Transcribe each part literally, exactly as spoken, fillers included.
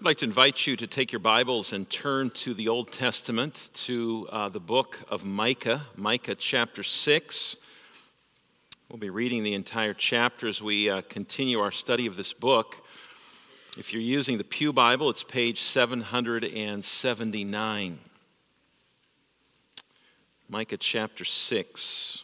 I'd like to invite you to take your Bibles and turn to the Old Testament, to uh, the book of Micah, Micah chapter six. We'll be reading the entire chapter as we uh, continue our study of this book. If you're using the Pew Bible, it's page seven seventy-nine. Micah chapter six.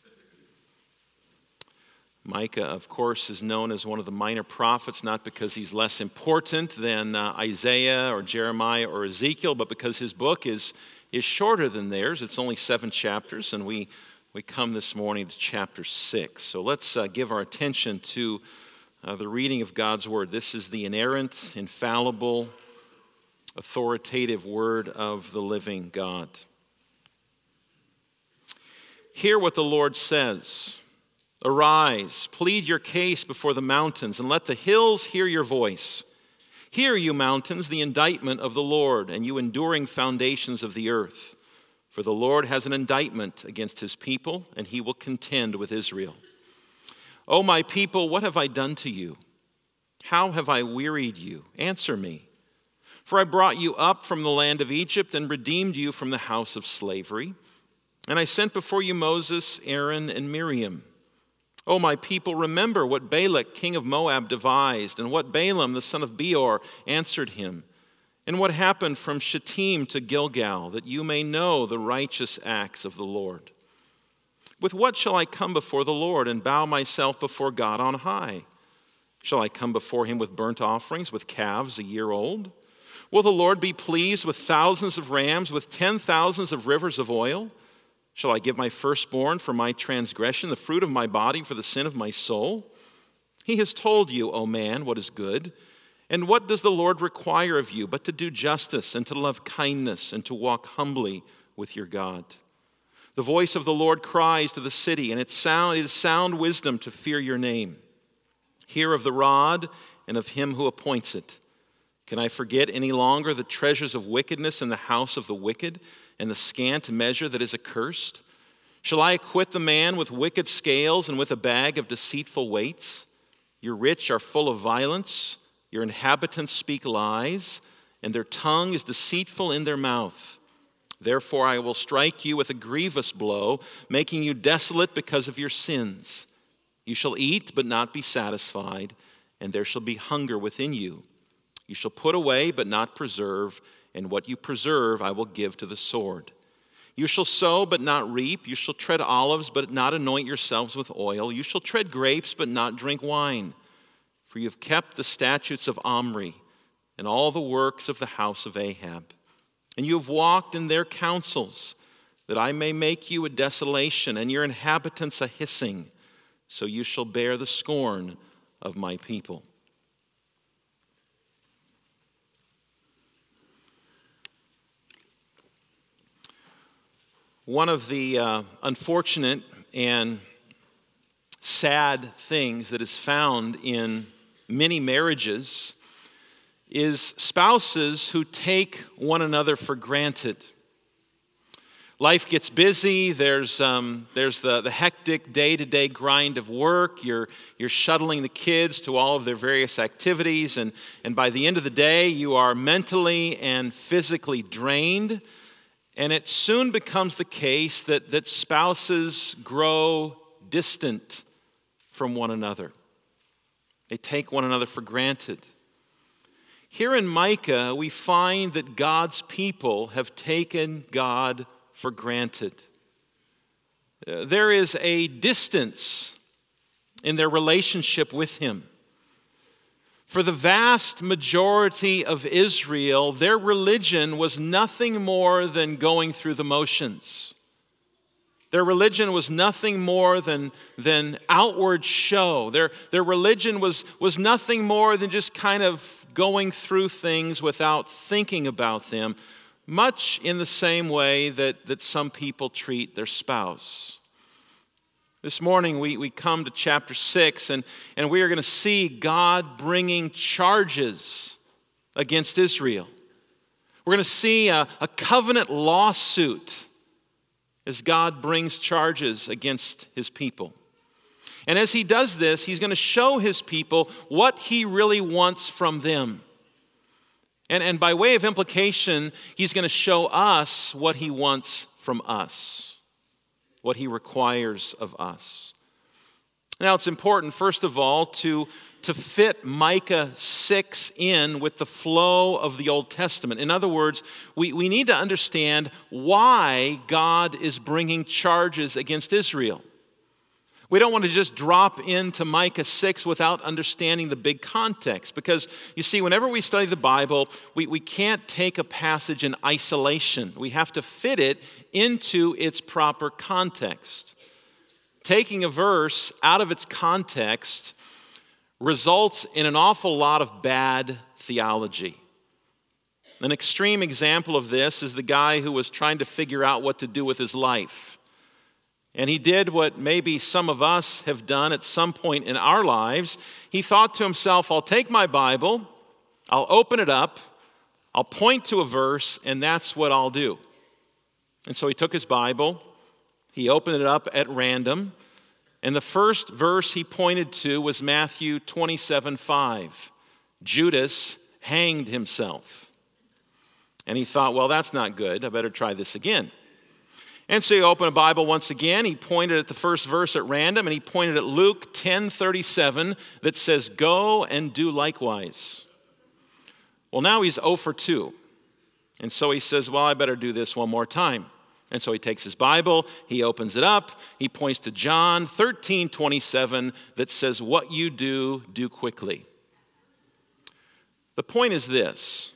Micah, of course, is known as one of the minor prophets, not because he's less important than uh, Isaiah or Jeremiah or Ezekiel, but because his book is, is shorter than theirs. It's only seven chapters, and we, we come this morning to chapter six. So let's uh, give our attention to uh, the reading of God's Word. This is the inerrant, infallible, authoritative Word of the living God. Hear what the Lord says. Arise, plead your case before the mountains, and let the hills hear your voice. Hear, you mountains, the indictment of the Lord, and you enduring foundations of the earth. For the Lord has an indictment against his people, and he will contend with Israel. O my people, what have I done to you? How have I wearied you? Answer me. For I brought you up from the land of Egypt and redeemed you from the house of slavery. And I sent before you Moses, Aaron, and Miriam. O my people, remember what Balak, king of Moab, devised, and what Balaam, the son of Beor, answered him, and what happened from Shittim to Gilgal, that you may know the righteous acts of the Lord. With what shall I come before the Lord and bow myself before God on high? Shall I come before him with burnt offerings, with calves a year old? Will the Lord be pleased with thousands of rams, with ten thousands of rivers of oil? Shall I give my firstborn for my transgression, the fruit of my body for the sin of my soul? He has told you, O man, what is good. And what does the Lord require of you but to do justice and to love kindness and to walk humbly with your God? The voice of the Lord cries to the city, and it, sound, it is sound wisdom to fear your name. Hear of the rod and of him who appoints it. Can I forget any longer the treasures of wickedness in the house of the wicked, and the scant measure that is accursed? Shall I acquit the man with wicked scales and with a bag of deceitful weights? Your rich are full of violence, your inhabitants speak lies, and their tongue is deceitful in their mouth. Therefore I will strike you with a grievous blow, making you desolate because of your sins. You shall eat but not be satisfied, and there shall be hunger within you. You shall put away but not preserve, and what you preserve I will give to the sword. You shall sow but not reap. You shall tread olives but not anoint yourselves with oil. You shall tread grapes but not drink wine. For you have kept the statutes of Omri and all the works of the house of Ahab. And you have walked in their counsels, that I may make you a desolation and your inhabitants a hissing. So you shall bear the scorn of my people. One of the uh, unfortunate and sad things that is found in many marriages is spouses who take one another for granted. Life gets busy. There's um, there's the, the hectic day-to-day grind of work. You're you're shuttling the kids to all of their various activities, and, and by the end of the day, you are mentally and physically drained. And it soon becomes the case that, that spouses grow distant from one another. They take one another for granted. Here in Micah, we find that God's people have taken God for granted. Uh, there is a distance in their relationship with him. For the vast majority of Israel, their religion was nothing more than going through the motions. Their religion was nothing more than, than outward show. Their, their religion was, was nothing more than just kind of going through things without thinking about them, much in the same way that, that some people treat their spouse. This morning we, we come to chapter six, and, and we are going to see God bringing charges against Israel. We're going to see a, a covenant lawsuit as God brings charges against his people. And as he does this, he's going to show his people what he really wants from them. And, and by way of implication, he's going to show us what he wants from us, what he requires of us. Now, it's important, first of all, to, to fit Micah six in with the flow of the Old Testament. In other words, we, we need to understand why God is bringing charges against Israel. We don't want to just drop into Micah six without understanding the big context. Because, you see, whenever we study the Bible, we, we can't take a passage in isolation. We have to fit it into its proper context. Taking a verse out of its context results in an awful lot of bad theology. An extreme example of this is the guy who was trying to figure out what to do with his life. And he did what maybe some of us have done at some point in our lives. He thought to himself, I'll take my Bible, I'll open it up, I'll point to a verse, and that's what I'll do. And so he took his Bible, he opened it up at random, and the first verse he pointed to was Matthew twenty-seven five. Judas hanged himself. And he thought, well, that's not good. I better try this again. And so he opened a Bible once again. He pointed at the first verse at random, and he pointed at Luke ten thirty-seven that says, go and do likewise. Well, now he's zero for two. And so he says, well, I better do this one more time. And so he takes his Bible, he opens it up, he points to John thirteen twenty-seven that says, what you do, do quickly. The point is this.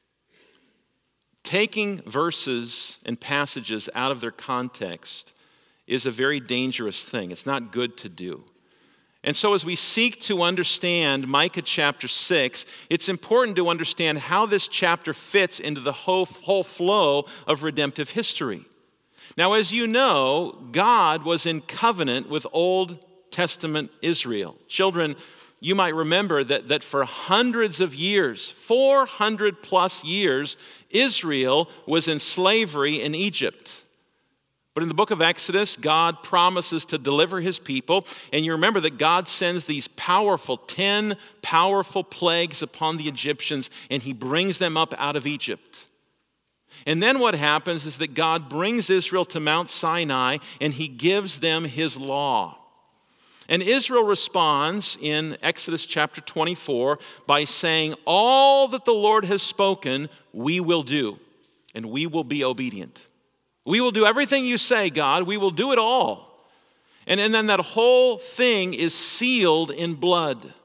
Taking verses and passages out of their context is a very dangerous thing. It's not good to do. And so as we seek to understand Micah chapter six, it's important to understand how this chapter fits into the whole, whole flow of redemptive history. Now, as you know, God was in covenant with Old Testament Israel. Children, you might remember that, that for hundreds of years, four hundred plus years, Israel was in slavery in Egypt. But in the book of Exodus, God promises to deliver his people. And you remember that God sends these powerful, ten powerful plagues upon the Egyptians, and he brings them up out of Egypt. And then what happens is that God brings Israel to Mount Sinai, and he gives them his law. And Israel responds in Exodus chapter twenty-four by saying, all that the Lord has spoken, we will do, and we will be obedient. We will do everything you say, God. We will do it all. And, and then that whole thing is sealed in blood.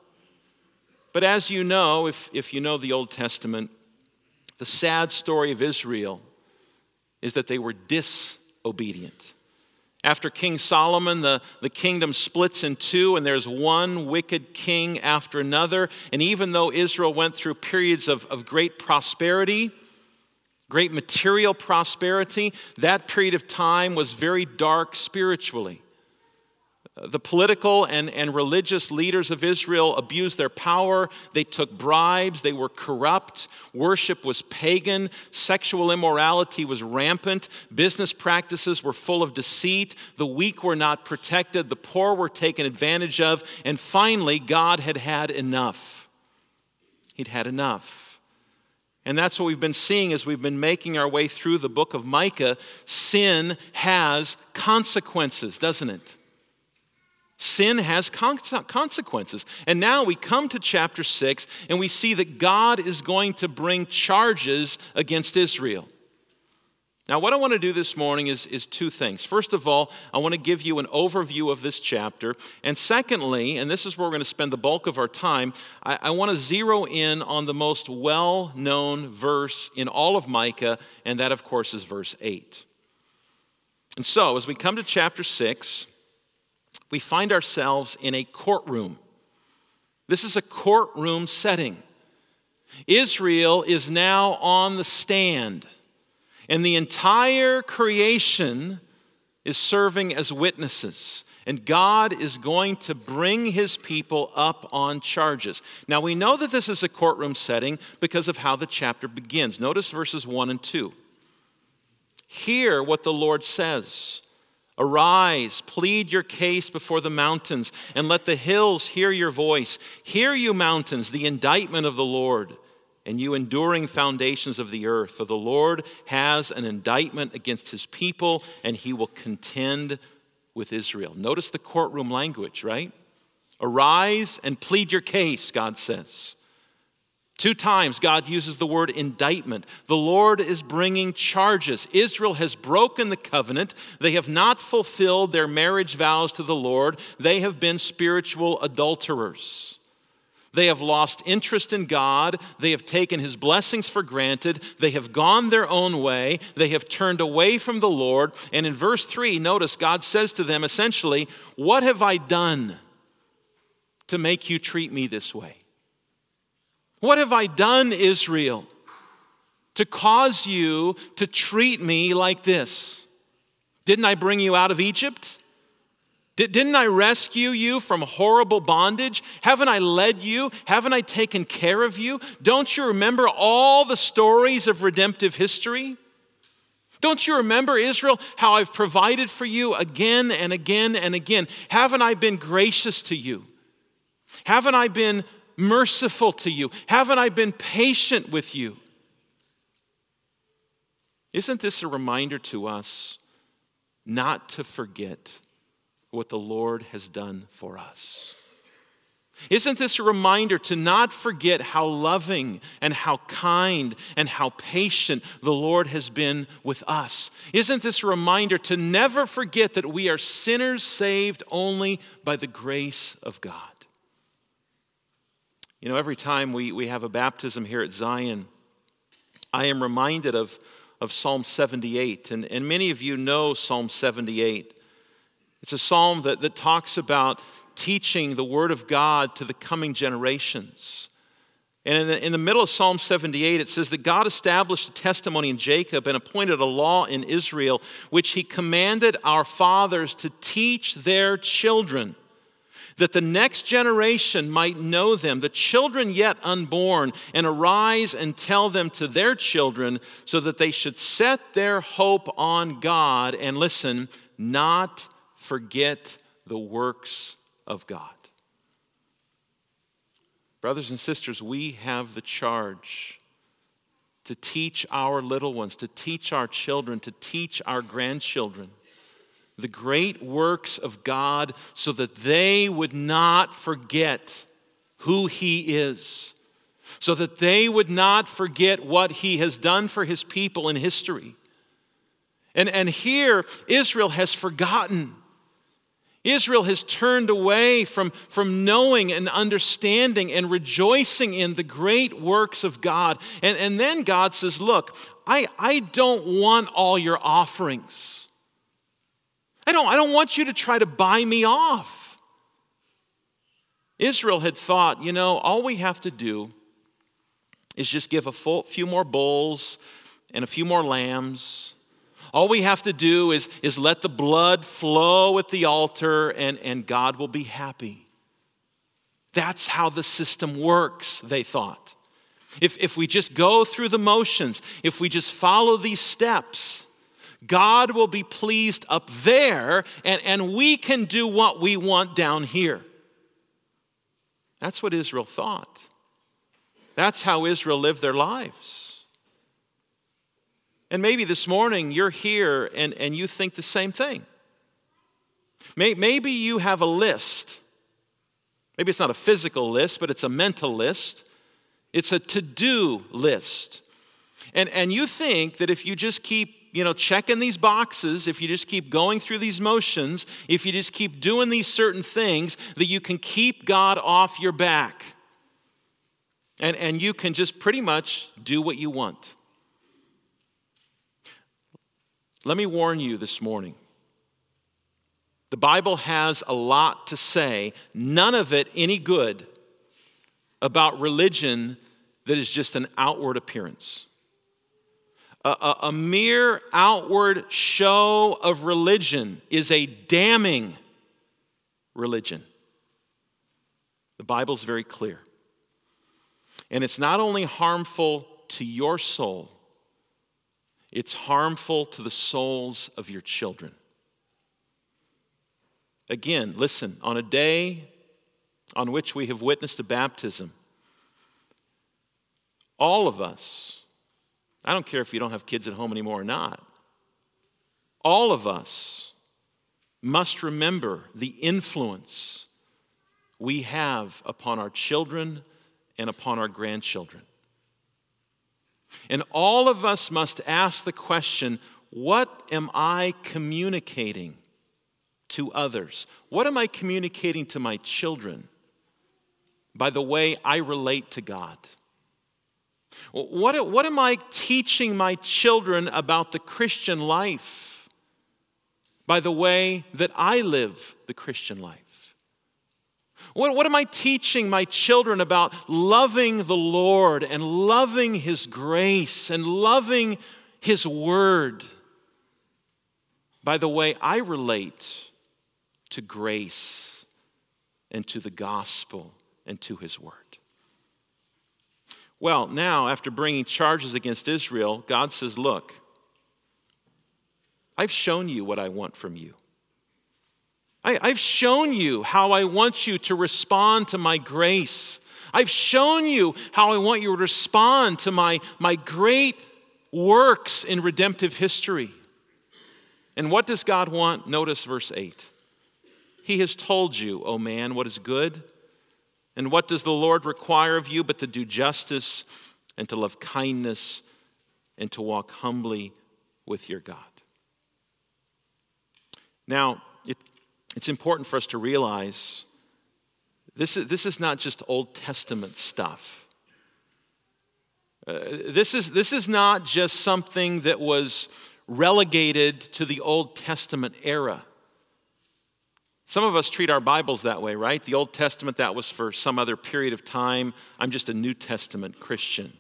But as you know, if, if you know the Old Testament, the sad story of Israel is that they were disobedient. After King Solomon, the, the kingdom splits in two, and there's one wicked king after another. And even though Israel went through periods of, of great prosperity, great material prosperity, that period of time was very dark spiritually. The political and, and religious leaders of Israel abused their power. They took bribes. They were corrupt. Worship was pagan. Sexual immorality was rampant. Business practices were full of deceit. The weak were not protected. The poor were taken advantage of. And finally, God had had enough. He'd had enough. And that's what we've been seeing as we've been making our way through the book of Micah. Sin has consequences, doesn't it? Sin has consequences. And now we come to chapter six and we see that God is going to bring charges against Israel. Now, what I want to do this morning is, is two things. First of all, I want to give you an overview of this chapter. And secondly, and this is where we're going to spend the bulk of our time, I, I want to zero in on the most well-known verse in all of Micah, and that, of course, is verse eight. And so, as we come to chapter six, we find ourselves in a courtroom. This is a courtroom setting. Israel is now on the stand, and the entire creation is serving as witnesses. And God is going to bring his people up on charges. Now, we know that this is a courtroom setting because of how the chapter begins. Notice verses one and two. Hear what the Lord says. Arise, plead your case before the mountains, and let the hills hear your voice. Hear, you mountains, the indictment of the Lord, and you enduring foundations of the earth. For the Lord has an indictment against his people, and he will contend with Israel. Notice the courtroom language, right? Arise and plead your case, God says. Two times God uses the word indictment. The Lord is bringing charges. Israel has broken the covenant. They have not fulfilled their marriage vows to the Lord. They have been spiritual adulterers. They have lost interest in God. They have taken his blessings for granted. They have gone their own way. They have turned away from the Lord. And in verse three, notice God says to them essentially, "What have I done to make you treat me this way? What have I done, Israel, to cause you to treat me like this? Didn't I bring you out of Egypt? Didn't I rescue you from horrible bondage? Haven't I led you? Haven't I taken care of you? Don't you remember all the stories of redemptive history? Don't you remember, Israel, how I've provided for you again and again and again? Haven't I been gracious to you? Haven't I been merciful to you? Haven't I been patient with you?" Isn't this a reminder to us not to forget what the Lord has done for us? Isn't this a reminder to not forget how loving and how kind and how patient the Lord has been with us? Isn't this a reminder to never forget that we are sinners saved only by the grace of God? You know, every time we, we have a baptism here at Zion, I am reminded of, of Psalm seventy-eight. And, and many of you know Psalm seventy-eight. It's a psalm that, that talks about teaching the Word of God to the coming generations. And in the, in the middle of Psalm seventy-eight, it says that God established a testimony in Jacob and appointed a law in Israel, which he commanded our fathers to teach their children, that the next generation might know them, the children yet unborn, and arise and tell them to their children, so that they should set their hope on God and, listen, not forget the works of God. Brothers and sisters, we have the charge to teach our little ones, to teach our children, to teach our grandchildren the great works of God, so that they would not forget who he is, so that they would not forget what he has done for his people in history. And, and here, Israel has forgotten. Israel has turned away from, from knowing and understanding and rejoicing in the great works of God. And, and then God says, look, I, I don't want all your offerings. I don't, I don't want you to try to buy me off. Israel had thought, you know, all we have to do is just give a full, few more bulls and a few more lambs. All we have to do is, is let the blood flow at the altar, and, and God will be happy. That's how the system works, they thought. If, if we just go through the motions, if we just follow these steps, God will be pleased up there, and, and we can do what we want down here. That's what Israel thought. That's how Israel lived their lives. And maybe this morning you're here and, and you think the same thing. Maybe you have a list. Maybe it's not a physical list, but it's a mental list. It's a to-do list. And, and you think that if you just keep you know, checking these boxes, if you just keep going through these motions, if you just keep doing these certain things, that you can keep God off your back. And, and you can just pretty much do what you want. Let me warn you this morning. The Bible has a lot to say, none of it any good, about religion that is just an outward appearance. A, a, a mere outward show of religion is a damning religion. The Bible's very clear. And it's not only harmful to your soul, it's harmful to the souls of your children. Again, listen, on a day on which we have witnessed a baptism, all of us, I don't care if you don't have kids at home anymore or not, all of us must remember the influence we have upon our children and upon our grandchildren. And all of us must ask the question, what am I communicating to others? What am I communicating to my children by the way I relate to God? What, what am I teaching my children about the Christian life by the way that I live the Christian life? What, what am I teaching my children about loving the Lord and loving His grace and loving His word by the way I relate to grace and to the gospel and to His word? Well, now, after bringing charges against Israel, God says, look, I've shown you what I want from you. I, I've shown you how I want you to respond to my grace. I've shown you how I want you to respond to my, my great works in redemptive history. And what does God want? Notice verse eight. He has told you, O man, what is good. And what does the Lord require of you but to do justice and to love kindness and to walk humbly with your God? Now, it, it's important for us to realize this is, this is not just Old Testament stuff. Uh, this is, this is not just something that was relegated to the Old Testament era. Some of us treat our Bibles that way, right? The Old Testament, that was for some other period of time. I'm just a New Testament Christian.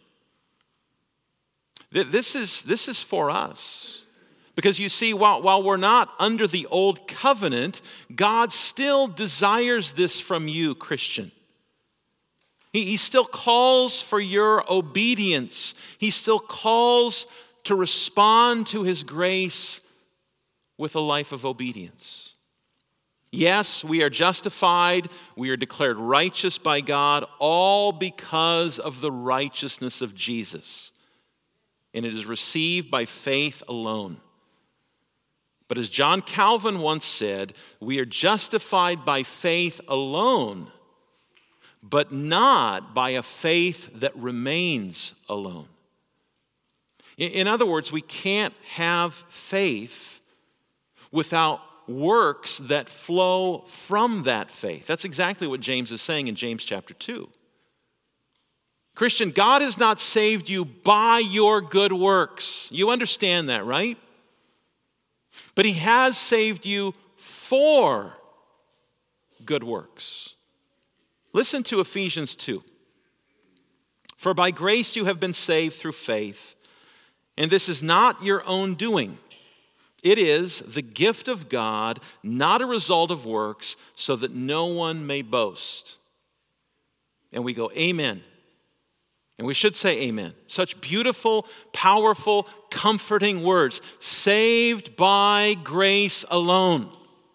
This is, this is for us. Because you see, while, while we're not under the Old Covenant, God still desires this from you, Christian. He, he still calls for your obedience. He still calls to respond to His grace with a life of obedience. Yes, we are justified, we are declared righteous by God, all because of the righteousness of Jesus. And it is received by faith alone. But as John Calvin once said, we are justified by faith alone, but not by a faith that remains alone. In other words, we can't have faith without works that flow from that faith. That's exactly what James is saying in James chapter two. Christian, God has not saved you by your good works. You understand that, right? But He has saved you for good works. Listen to Ephesians two. For by grace you have been saved through faith, and this is not your own doing. It is the gift of God, not a result of works, so that no one may boast. And we go, amen. And we should say amen. Such beautiful, powerful, comforting words. Saved by grace alone.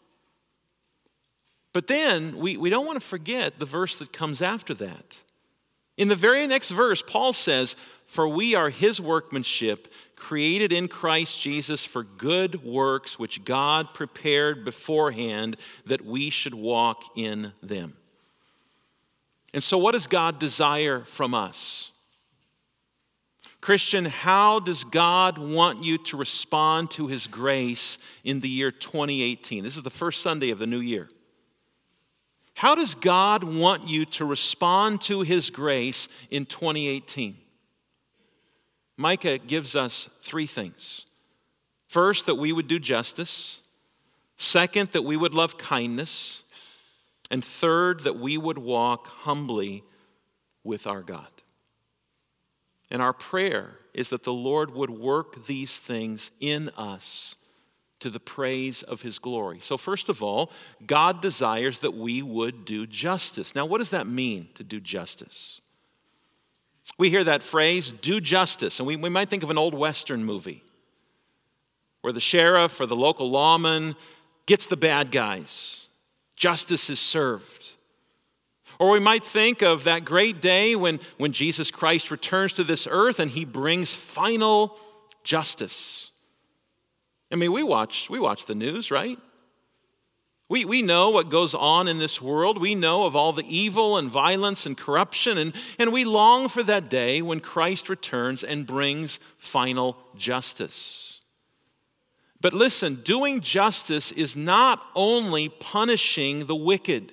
But then we, we don't want to forget the verse that comes after that. In the very next verse, Paul says, for we are His workmanship, created in Christ Jesus for good works, which God prepared beforehand that we should walk in them. And so what does God desire from us? Christian, how does God want you to respond to His grace in the year twenty eighteen? This is the first Sunday of the new year. How does God want you to respond to His grace in twenty eighteen? Micah gives us three things. First, that we would do justice. Second, that we would love kindness. And third, that we would walk humbly with our God. And our prayer is that the Lord would work these things in us to the praise of His glory. So first of all, God desires that we would do justice. Now, what does that mean, to do justice? We hear that phrase, do justice, and we, we might think of an old Western movie where the sheriff or the local lawman gets the bad guys. Justice is served. Or we might think of that great day when, when Jesus Christ returns to this earth and he brings final justice. I mean, we watch, we watch the news, right? We, we know what goes on in this world. We know of all the evil and violence and corruption, and, and we long for that day when Christ returns and brings final justice. But listen, doing justice is not only punishing the wicked.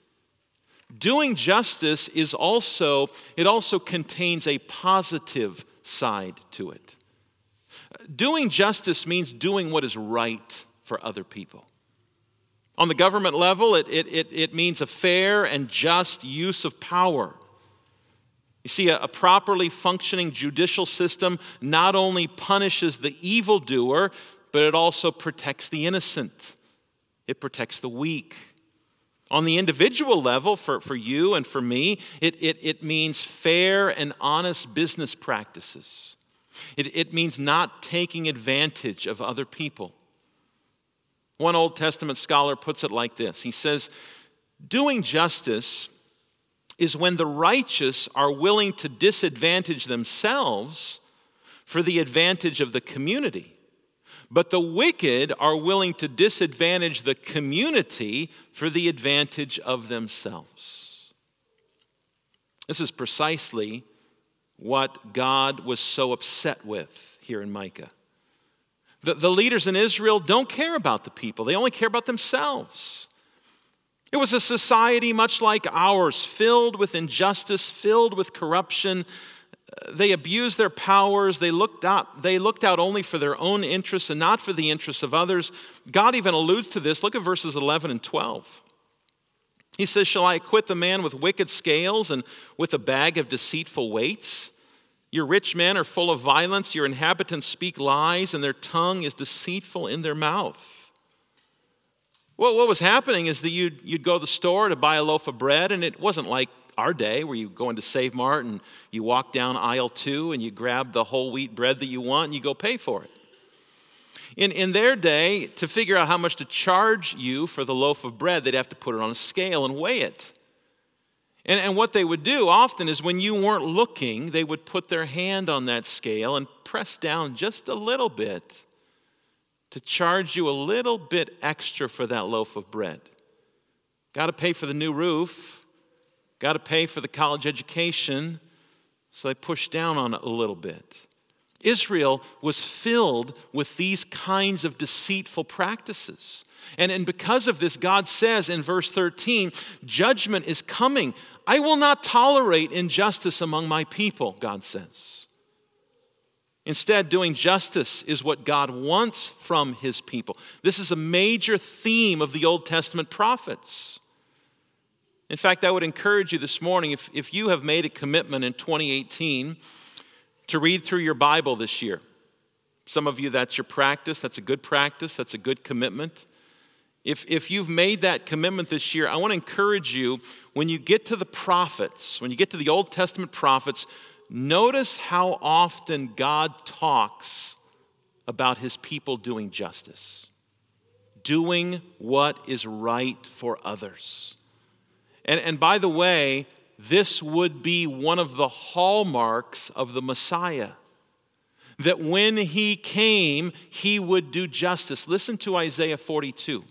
Doing justice is also, it also contains a positive side to it. Doing justice means doing what is right for other people. On the government level, it, it, it, it means a fair and just use of power. You see, a, a properly functioning judicial system not only punishes the evildoer, but it also protects the innocent. It protects the weak. On the individual level, for, for you and for me, it, it, it means fair and honest business practices. It, it means not taking advantage of other people. One Old Testament scholar puts it like this. He says, doing justice is when the righteous are willing to disadvantage themselves for the advantage of the community, but the wicked are willing to disadvantage the community for the advantage of themselves. This is precisely what God was so upset with here in Micah. The, the leaders in Israel don't care about the people. They only care about themselves. It was a society much like ours, filled with injustice, filled with corruption. They abused their powers. They looked out, they looked out only for their own interests and not for the interests of others. God even alludes to this. Look at verses eleven and twelve. He says, shall I acquit the man with wicked scales and with a bag of deceitful weights? Your rich men are full of violence. Your inhabitants speak lies, and their tongue is deceitful in their mouth. Well, what was happening is that you'd, you'd go to the store to buy a loaf of bread, and it wasn't like our day where you go into Save Mart and you walk down aisle two and you grab the whole wheat bread that you want and you go pay for it. In, in their day, to figure out how much to charge you for the loaf of bread, they'd have to put it on a scale and weigh it. And, and what they would do often is when you weren't looking, they would put their hand on that scale and press down just a little bit to charge you a little bit extra for that loaf of bread. Got to pay for the new roof. Got to pay for the college education, so they pushed down on it a little bit. Israel was filled with these kinds of deceitful practices. And, and because of this, God says in verse thirteen, judgment is coming. I will not tolerate injustice among my people, God says. Instead, doing justice is what God wants from his people. This is a major theme of the Old Testament prophets. In fact, I would encourage you this morning, if, if you have made a commitment in twenty eighteen to read through your Bible this year. Some of you, that's your practice. That's a good practice. That's a good commitment. If, if you've made that commitment this year, I want to encourage you, when you get to the prophets, when you get to the Old Testament prophets, notice how often God talks about his people doing justice, doing what is right for others. And, and by the way, this would be one of the hallmarks of the Messiah, that when he came, he would do justice. Listen to Isaiah forty-two.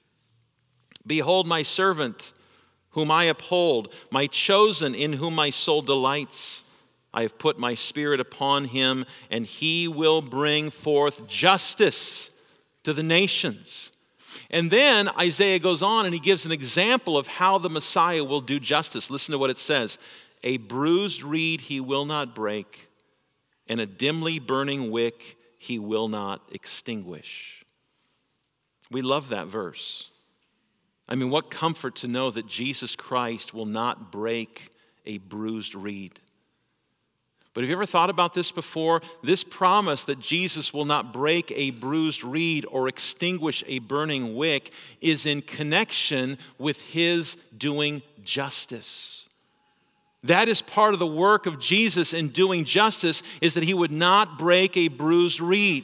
Behold my servant, whom I uphold, my chosen, in whom my soul delights. I have put my spirit upon him, and he will bring forth justice to the nations. And then Isaiah goes on and he gives an example of how the Messiah will do justice. Listen to what it says. A bruised reed he will not break, and a dimly burning wick he will not extinguish. We love that verse. I mean, what comfort to know that Jesus Christ will not break a bruised reed. But have you ever thought about this before? This promise that Jesus will not break a bruised reed or extinguish a burning wick is in connection with his doing justice. That is part of the work of Jesus in doing justice, is that he would not break a bruised reed.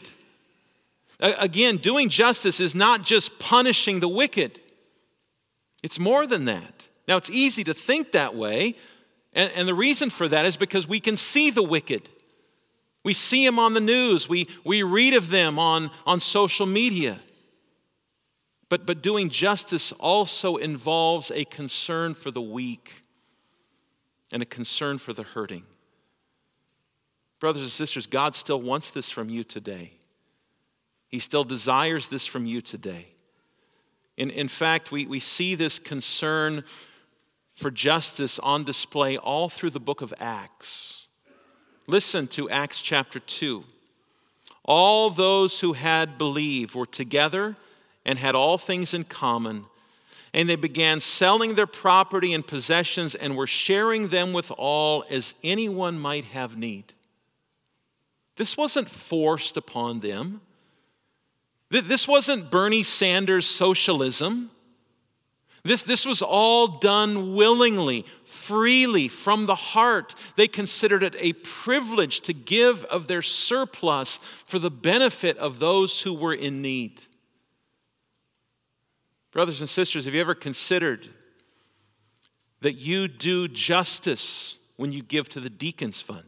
Again, doing justice is not just punishing the wicked. It's more than that. Now, it's easy to think that way, and, and the reason for that is because we can see the wicked. We see them on the news. We, we read of them on, on social media. But, but doing justice also involves a concern for the weak and a concern for the hurting. Brothers and sisters, God still wants this from you today. He still desires this from you today. In, in fact, we, we see this concern for justice on display all through the book of Acts. Listen to Acts chapter two. All those who had believed were together and had all things in common, and they began selling their property and possessions and were sharing them with all as anyone might have need. This wasn't forced upon them. This wasn't Bernie Sanders socialism. This, this was all done willingly, freely, from the heart. They considered it a privilege to give of their surplus for the benefit of those who were in need. Brothers and sisters, have you ever considered that you do justice when you give to the Deacons Fund?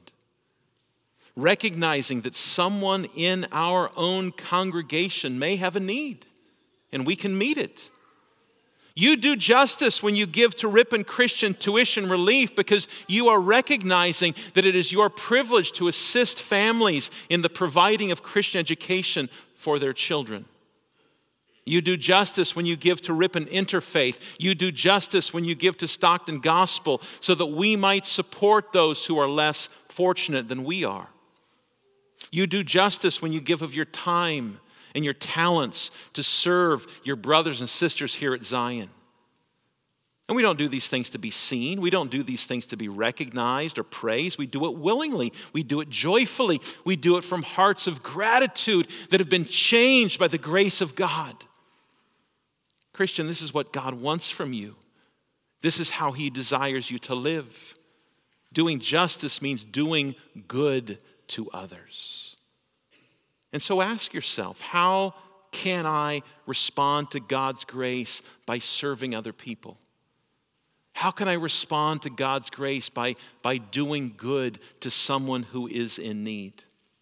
Recognizing that someone in our own congregation may have a need, and we can meet it. You do justice when you give to Ripon Christian Tuition Relief because you are recognizing that it is your privilege to assist families in the providing of Christian education for their children. You do justice when you give to Ripon Interfaith. You do justice when you give to Stockton Gospel so that we might support those who are less fortunate than we are. You do justice when you give of your time and your talents to serve your brothers and sisters here at Zion. And we don't do these things to be seen. We don't do these things to be recognized or praised. We do it willingly. We do it joyfully. We do it from hearts of gratitude that have been changed by the grace of God. Christian, this is what God wants from you. This is how He desires you to live. Doing justice means doing good to others. And so ask yourself, how can I respond to God's grace by serving other people? How can I respond to God's grace by, by doing good to someone who is in need?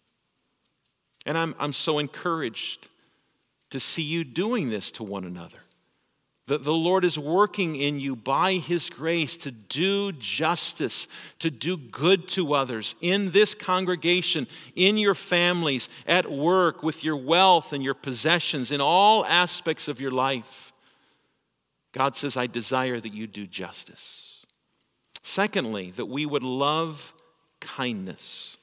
And I'm, I'm so encouraged to see you doing this to one another. The, the Lord is working in you by His grace to do justice, to do good to others in this congregation, in your families, at work, with your wealth and your possessions, in all aspects of your life. God says, I desire that you do justice. Secondly, that we would love kindness.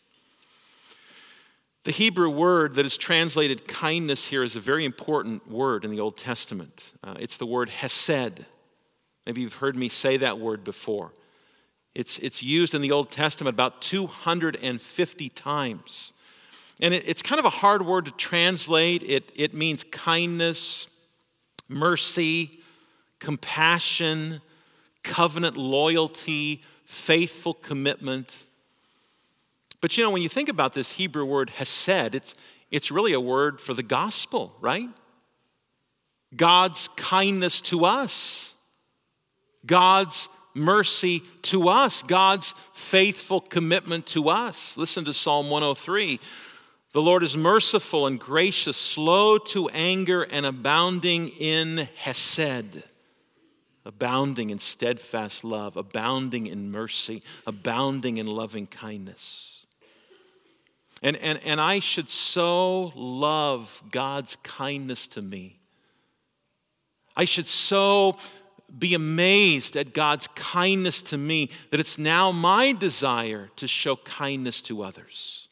The Hebrew word that is translated kindness here is a very important word in the Old Testament. Uh, it's the word hesed. Maybe you've heard me say that word before. It's, it's used in the Old Testament about two hundred fifty times. And it, it's kind of a hard word to translate. It, it means kindness, mercy, compassion, covenant loyalty, faithful commitment. But you know, when you think about this Hebrew word hesed, it's, it's really a word for the gospel, right? God's kindness to us, God's mercy to us, God's faithful commitment to us. Listen to Psalm one oh three. The Lord is merciful and gracious, slow to anger and abounding in hesed. Abounding in steadfast love, abounding in mercy, abounding in loving kindness. And, and, and I should so love God's kindness to me. I should so be amazed at God's kindness to me that it's now my desire to show kindness to others.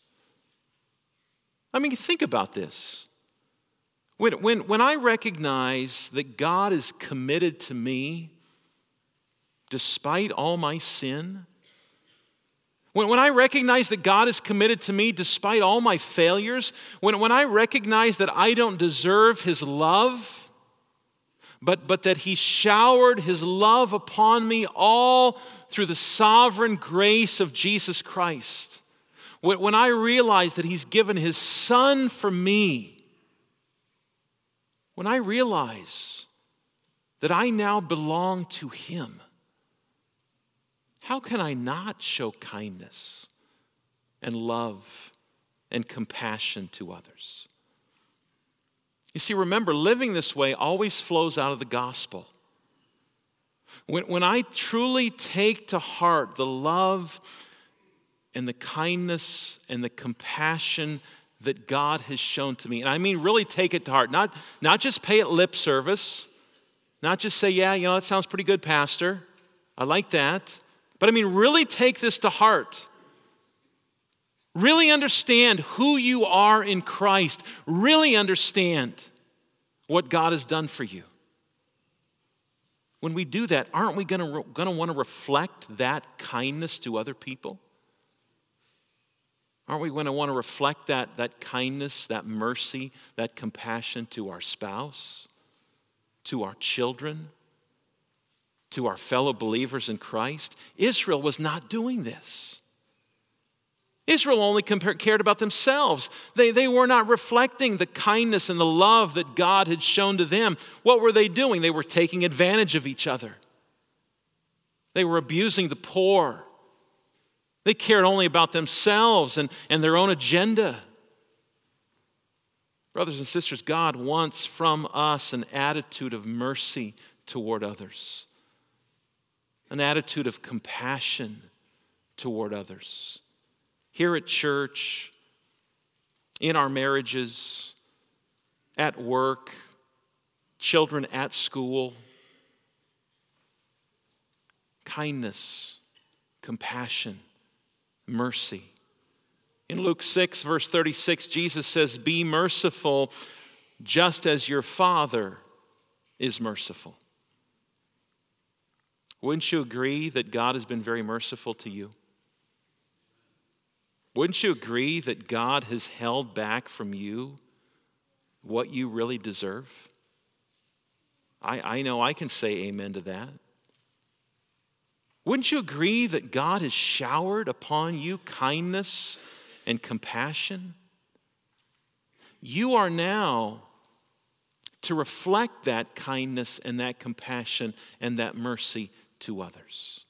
I mean, think about this. When, when, when I recognize that God is committed to me despite all my sin, When, when I recognize that God is committed to me despite all my failures, when, when I recognize that I don't deserve His love, but, but that He showered His love upon me all through the sovereign grace of Jesus Christ, when, when I realize that He's given His Son for me, when I realize that I now belong to Him, how can I not show kindness and love and compassion to others? You see, remember, living this way always flows out of the gospel. When, when I truly take to heart the love and the kindness and the compassion that God has shown to me, and I mean really take it to heart, not, not just pay it lip service, not just say, yeah, you know, that sounds pretty good, Pastor. I like that. But I mean really take this to heart. Really understand who you are in Christ. Really understand what God has done for you. When we do that, aren't we going to going to want to reflect that kindness to other people? Aren't we going to want to reflect that, that kindness, that mercy, that compassion to our spouse, to our children, to our fellow believers in Christ? Israel was not doing this. Israel only compared, cared about themselves. They, they were not reflecting the kindness and the love that God had shown to them. What were they doing? They were taking advantage of each other. They were abusing the poor. They cared only about themselves and, and their own agenda. Brothers and sisters, God wants from us an attitude of mercy toward others, an attitude of compassion toward others. Here at church, in our marriages, at work, children at school, kindness, compassion, mercy. In Luke six, verse thirty-six, Jesus says, "Be merciful just as your Father is merciful." Wouldn't you agree that God has been very merciful to you? Wouldn't you agree that God has held back from you what you really deserve? I, I know I can say amen to that. Wouldn't you agree that God has showered upon you kindness and compassion? You are now to reflect that kindness and that compassion and that mercy to others.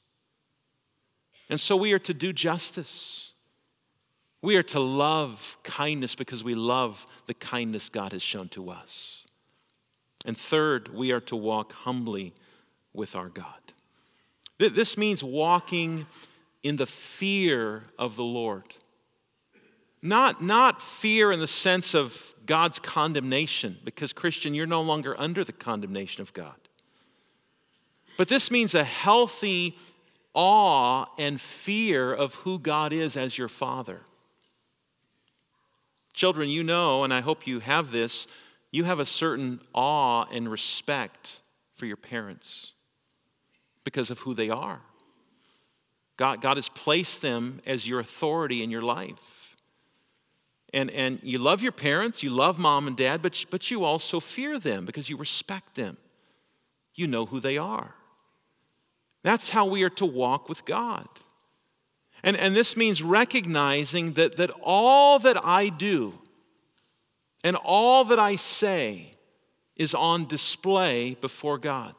And so we are to do justice. We are to love kindness because we love the kindness God has shown to us. And third, we are to walk humbly with our God. This means walking in the fear of the Lord. Not, not fear in the sense of God's condemnation, because Christian, you're no longer under the condemnation of God. But this means a healthy awe and fear of who God is as your Father. Children, you know, and I hope you have this, you have a certain awe and respect for your parents because of who they are. God, God has placed them as your authority in your life. And, and you love your parents, you love mom and dad, but, but you also fear them because you respect them. You know who they are. That's how we are to walk with God. And, and this means recognizing that, that all that I do and all that I say is on display before God.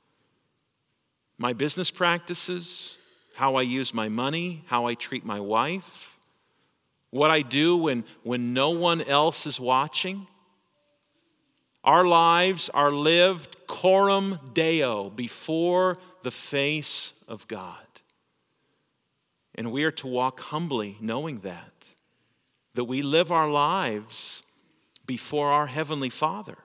My business practices, how I use my money, how I treat my wife, what I do when, when no one else is watching. Our lives are lived coram Deo, before the face of God. And we are to walk humbly knowing that, that we live our lives before our Heavenly Father.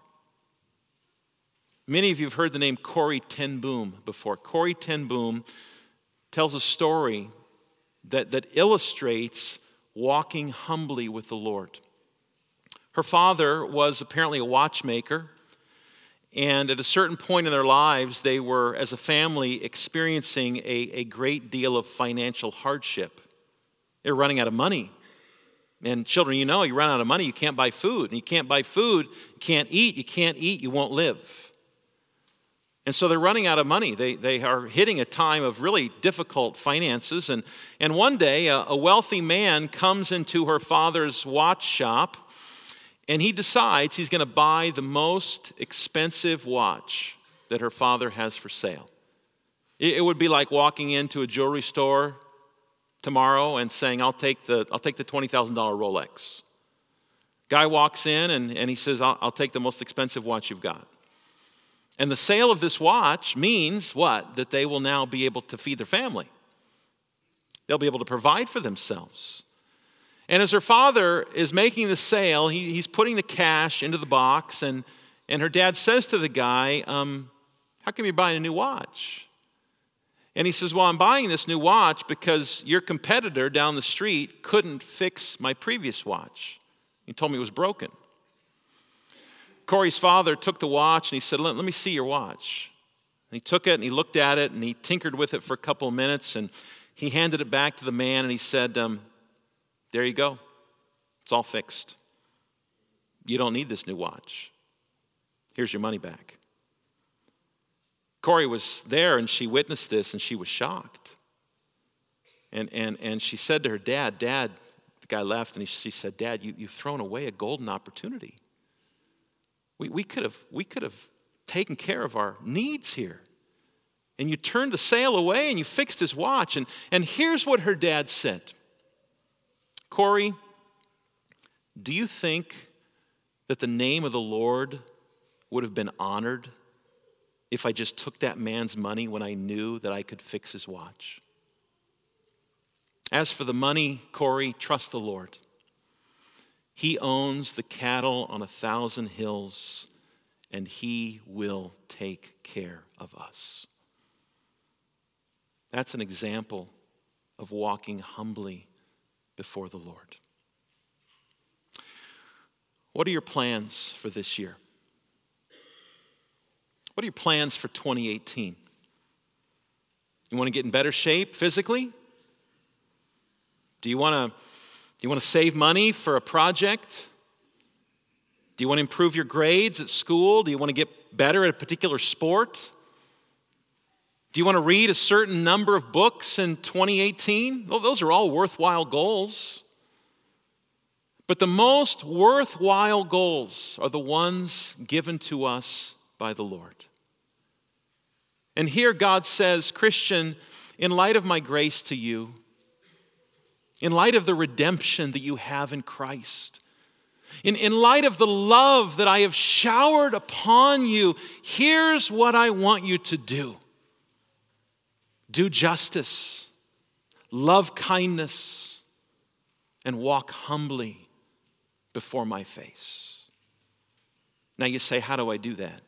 Many of you have heard the name Corrie ten Boom before. Corrie ten Boom tells a story that, that illustrates walking humbly with the Lord. Her father was apparently a watchmaker, and at a certain point in their lives, they were, as a family, experiencing a, a great deal of financial hardship. They were running out of money. And children, you know, you run out of money, you can't buy food. And you can't buy food, you can't eat, you can't eat, you won't live. And so they're running out of money. They, they are hitting a time of really difficult finances. And, and one day, a, a wealthy man comes into her father's watch shop, and he decides he's going to buy the most expensive watch that her father has for sale. It, it would be like walking into a jewelry store tomorrow and saying, I'll take the, I'll take the twenty thousand dollars Rolex. Guy walks in and, and he says, I'll, I'll take the most expensive watch you've got. And the sale of this watch means what? That they will now be able to feed their family. They'll be able to provide for themselves. And as her father is making the sale, he, he's putting the cash into the box, and, and her dad says to the guy, um, how come you're buying a new watch? And he says, well, I'm buying this new watch because your competitor down the street couldn't fix my previous watch. He told me it was broken. Corey's father took the watch and he said, let, let me see your watch. And he took it and he looked at it and he tinkered with it for a couple of minutes, and he handed it back to the man and he said, um, there you go. It's all fixed. You don't need this new watch. Here's your money back. Corey was there and she witnessed this and she was shocked. And, and, and she said to her dad, Dad, the guy left and he, she said, Dad, you, you've thrown away a golden opportunity. We, we, could have, we could have taken care of our needs here. And you turned the sale away and you fixed his watch. And, and here's what her dad said. Corey, do you think that the name of the Lord would have been honored if I just took that man's money when I knew that I could fix his watch? As for the money, Corey, trust the Lord. He owns the cattle on a thousand hills, and he will take care of us. That's an example of walking humbly before the Lord. What are your plans for this year? What are your plans for twenty eighteen? You want to get in better shape physically? Do you want to, do you want to save money for a project? Do you want to improve your grades at school? Do you want to get better at a particular sport? Do you want to read a certain number of books in twenty eighteen? Well, those are all worthwhile goals. But the most worthwhile goals are the ones given to us by the Lord. And here God says, Christian, in light of my grace to you, in light of the redemption that you have in Christ, in, in light of the love that I have showered upon you, here's what I want you to do. Do justice, love kindness, and walk humbly before my face. Now you say, how do I do that?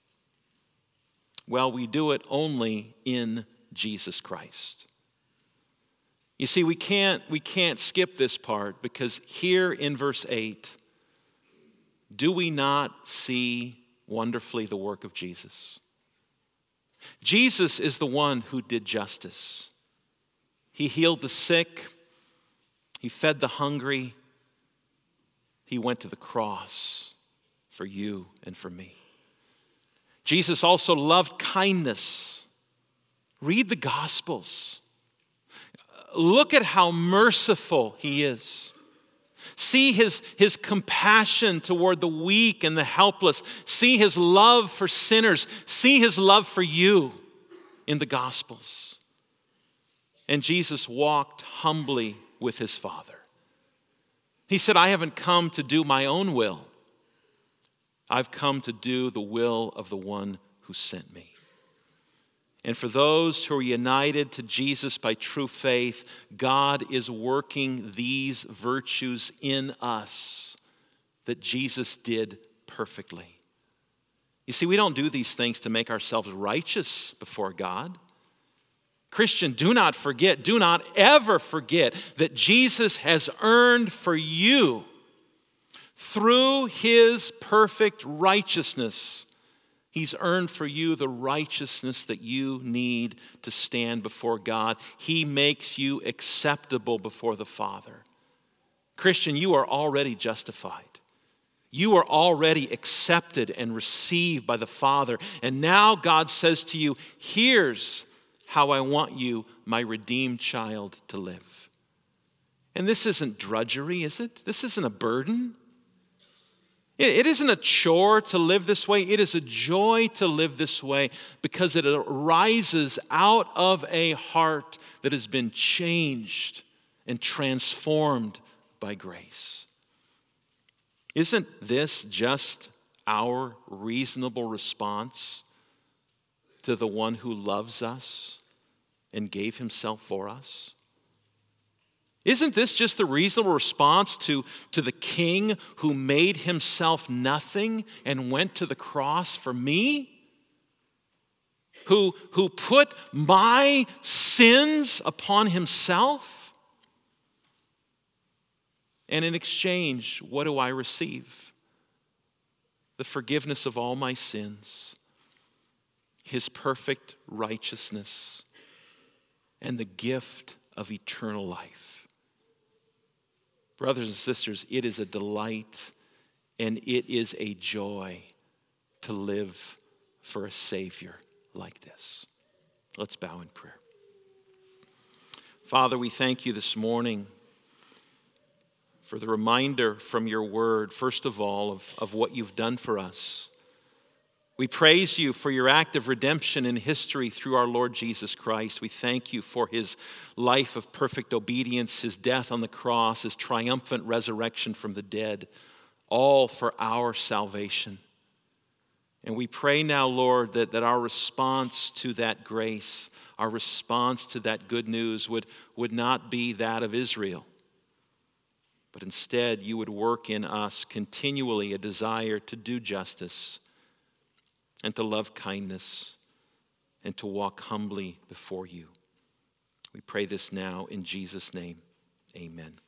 Well, we do it only in Jesus Christ. You see, we can't, we can't skip this part, because here in verse eight, do we not see wonderfully the work of Jesus? Jesus is the one who did justice. He healed the sick. He fed the hungry. He went to the cross for you and for me. Jesus also loved kindness. Read the Gospels. Look at how merciful he is. See his, his compassion toward the weak and the helpless. See his love for sinners. See his love for you in the Gospels. And Jesus walked humbly with his Father. He said, I haven't come to do my own will. I've come to do the will of the one who sent me. And for those who are united to Jesus by true faith, God is working these virtues in us that Jesus did perfectly. You see, we don't do these things to make ourselves righteous before God. Christian, do not forget, do not ever forget that Jesus has earned for you, through his perfect righteousness, he's earned for you the righteousness that you need to stand before God. He makes you acceptable before the Father. Christian, you are already justified. You are already accepted and received by the Father. And now God says to you, here's how I want you, my redeemed child, to live. And this isn't drudgery, is it? This isn't a burden. It isn't a chore to live this way. It is a joy to live this way because it arises out of a heart that has been changed and transformed by grace. Isn't this just our reasonable response to the one who loves us and gave himself for us? Isn't this just the reasonable response to, to the king who made himself nothing and went to the cross for me? Who, who put my sins upon himself? And in exchange, what do I receive? The forgiveness of all my sins, his perfect righteousness, and the gift of eternal life. Brothers and sisters, it is a delight and it is a joy to live for a Savior like this. Let's bow in prayer. Father, we thank you this morning for the reminder from your word, first of all, of, of what you've done for us. We praise you for your act of redemption in history through our Lord Jesus Christ. We thank you for his life of perfect obedience, his death on the cross, his triumphant resurrection from the dead, all for our salvation. And we pray now, Lord, that, that our response to that grace, our response to that good news would, would not be that of Israel, but instead you would work in us continually a desire to do justice and to love kindness, and to walk humbly before you. We pray this now in Jesus' name. Amen.